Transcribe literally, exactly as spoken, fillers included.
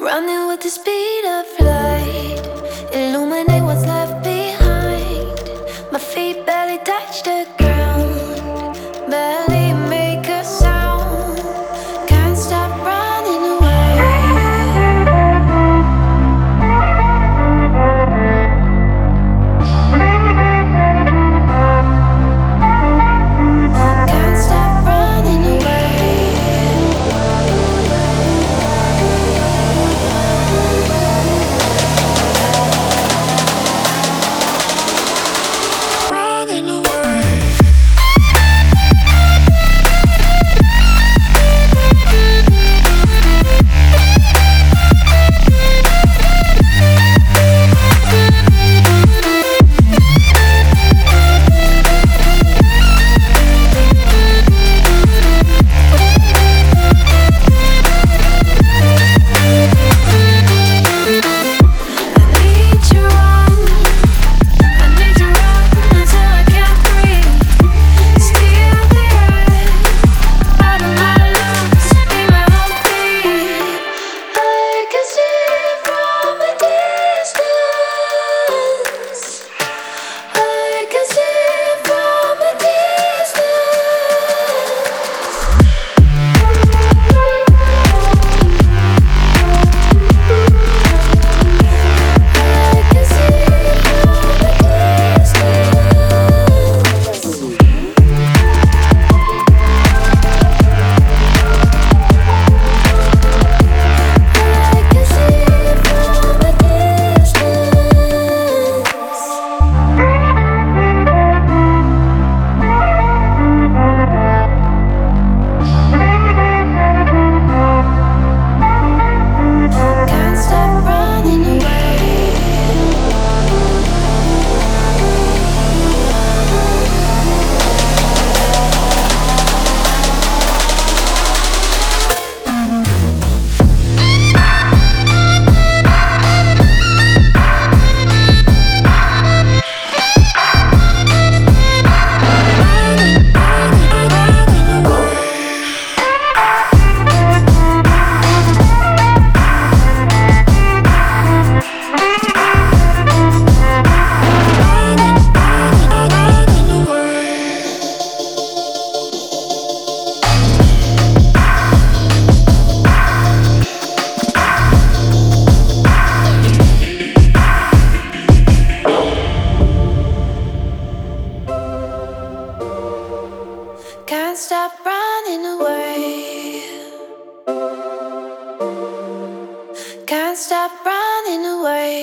Running with the speed of light, illuminate what's left behind. My feet barely touch the ground, barely make a sound. Can't stop running away. Can't stop running away. Running away. Can't stop running away. Can't stop running away.